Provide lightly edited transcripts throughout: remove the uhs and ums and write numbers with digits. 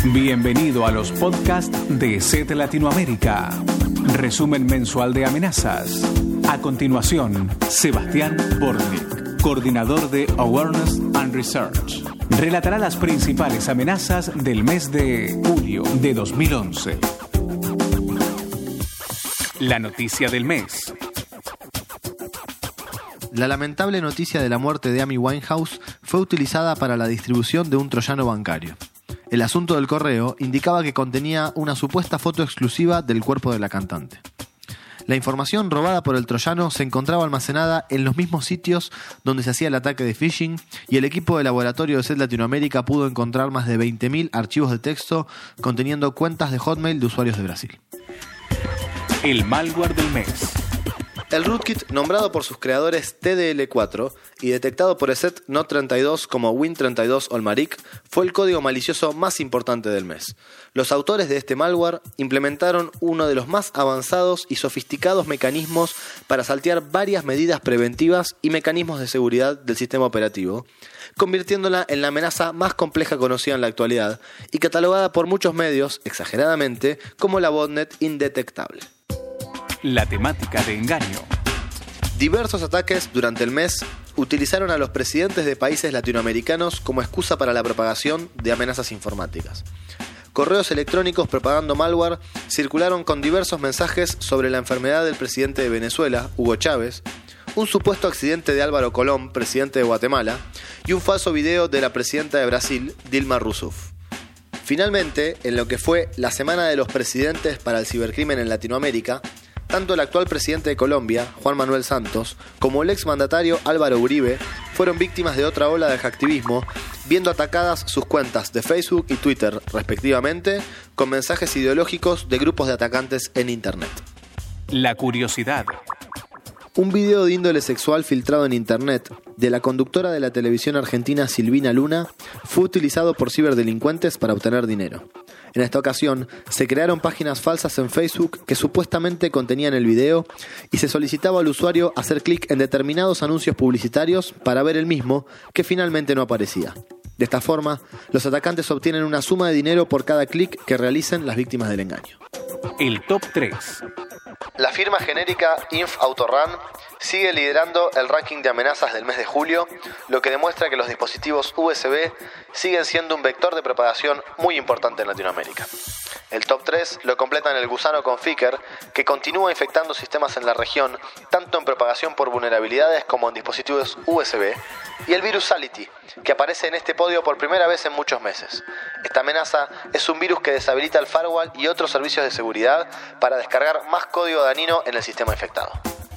Bienvenido a los podcasts de ESET Latinoamérica. Resumen mensual de amenazas. A continuación, Sebastián Bortnik, coordinador de Awareness and Research, relatará las principales amenazas del mes de julio de 2011. La noticia del mes. La lamentable noticia de la muerte de Amy Winehouse fue utilizada para la distribución de un troyano bancario. El asunto del correo indicaba que contenía una supuesta foto exclusiva del cuerpo de la cantante. La información robada por el troyano se encontraba almacenada en los mismos sitios donde se hacía el ataque de phishing, y el equipo de laboratorio de ESET Latinoamérica pudo encontrar más de 20.000 archivos de texto conteniendo cuentas de Hotmail de usuarios de Brasil. El malware del mes. El rootkit, nombrado por sus creadores TDL4 y detectado por ESET NOT32 como Win32 Olmaric, fue el código malicioso más importante del mes. Los autores de este malware implementaron uno de los más avanzados y sofisticados mecanismos para saltear varias medidas preventivas y mecanismos de seguridad del sistema operativo, convirtiéndola en la amenaza más compleja conocida en la actualidad y catalogada por muchos medios, exageradamente, como la botnet indetectable. La temática de engaño. Diversos ataques durante el mes utilizaron a los presidentes de países latinoamericanos como excusa para la propagación de amenazas informáticas. Correos electrónicos propagando malware circularon con diversos mensajes sobre la enfermedad del presidente de Venezuela, Hugo Chávez, un supuesto accidente de Álvaro Colón, presidente de Guatemala, y un falso video de la presidenta de Brasil, Dilma Rousseff. Finalmente, en lo que fue la Semana de los Presidentes para el Cibercrimen en Latinoamérica, tanto el actual presidente de Colombia, Juan Manuel Santos, como el exmandatario Álvaro Uribe fueron víctimas de otra ola de hacktivismo, viendo atacadas sus cuentas de Facebook y Twitter, respectivamente, con mensajes ideológicos de grupos de atacantes en Internet. La curiosidad. Un video de índole sexual filtrado en Internet de la conductora de la televisión argentina Silvina Luna fue utilizado por ciberdelincuentes para obtener dinero. En esta ocasión, se crearon páginas falsas en Facebook que supuestamente contenían el video y se solicitaba al usuario hacer clic en determinados anuncios publicitarios para ver el mismo, que finalmente no aparecía. De esta forma, los atacantes obtienen una suma de dinero por cada clic que realicen las víctimas del engaño. El top 3. La firma genérica Inf Autorun sigue liderando el ranking de amenazas del mes de julio, lo que demuestra que los dispositivos USB siguen siendo un vector de propagación muy importante en Latinoamérica. El top 3 lo completan el gusano Conficker, que continúa infectando sistemas en la región, tanto en propagación por vulnerabilidades como en dispositivos USB, y el virus Sality, que aparece en este podio por primera vez en muchos meses. Esta amenaza es un virus que deshabilita el firewall y otros servicios de seguridad para descargar más código dañino en el sistema infectado.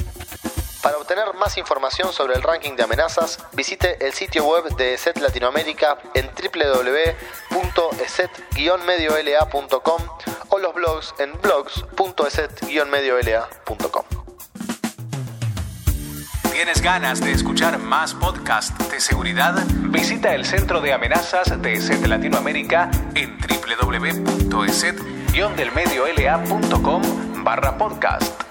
Para obtener más información sobre el ranking de amenazas, visite el sitio web de ESET Latinoamérica en www.eset-mediola.com o los blogs en blogs.eset-mediola.com. ¿Tienes ganas de escuchar más podcasts de seguridad? Visita el Centro de Amenazas de ESET Latinoamérica en www.eset-mediola.com/podcast.